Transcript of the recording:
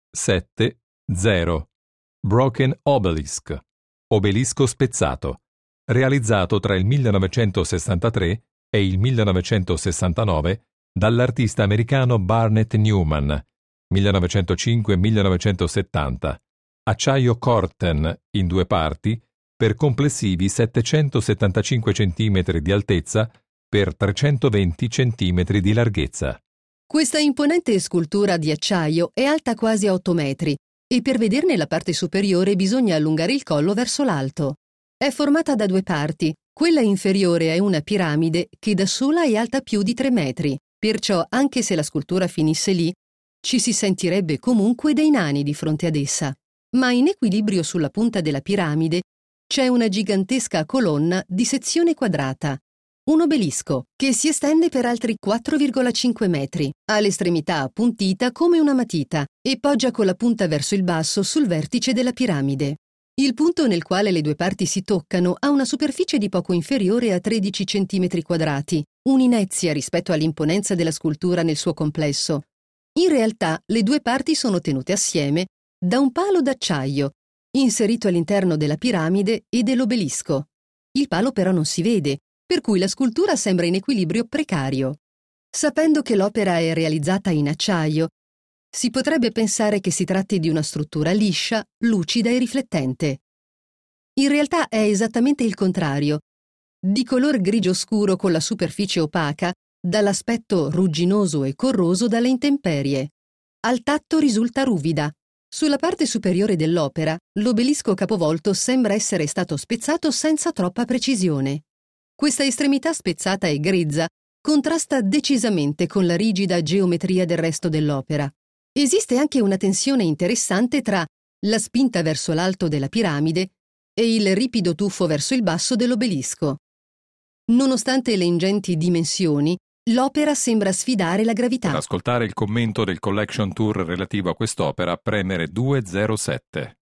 0 Broken Obelisk, obelisco spezzato, realizzato tra il 1963 e il 1969 dall'artista americano Barnett Newman, 1905-1970, acciaio Corten in 2 parti per complessivi 775 cm di altezza per 320 cm di larghezza. Questa imponente scultura di acciaio è alta quasi 8 metri e per vederne la parte superiore bisogna allungare il collo verso l'alto. È formata da 2 parti. Quella inferiore è una piramide che da sola è alta più di 3 metri, perciò anche se la scultura finisse lì, ci si sentirebbe comunque dei nani di fronte ad essa. Ma in equilibrio sulla punta della piramide c'è una gigantesca colonna di sezione quadrata, un obelisco che si estende per altri 4,5 metri, ha l'estremità appuntita come una matita e poggia con la punta verso il basso sul vertice della piramide. Il punto nel quale le 2 parti si toccano ha una superficie di poco inferiore a 13 cm quadrati, un'inezia rispetto all'imponenza della scultura nel suo complesso. In realtà le 2 parti sono tenute assieme da un palo d'acciaio, inserito all'interno della piramide e dell'obelisco. Il palo però non si vede, per cui la scultura sembra in equilibrio precario. Sapendo che l'opera è realizzata in acciaio, si potrebbe pensare che si tratti di una struttura liscia, lucida e riflettente. In realtà è esattamente il contrario, di color grigio scuro con la superficie opaca, dall'aspetto rugginoso e corroso dalle intemperie. Al tatto risulta ruvida. Sulla parte superiore dell'opera, l'obelisco capovolto sembra essere stato spezzato senza troppa precisione. Questa estremità spezzata e grezza contrasta decisamente con la rigida geometria del resto dell'opera. Esiste anche una tensione interessante tra la spinta verso l'alto della piramide e il ripido tuffo verso il basso dell'obelisco. Nonostante le ingenti dimensioni, l'opera sembra sfidare la gravità. Per ascoltare il commento del Collection Tour relativo a quest'opera, premere 207.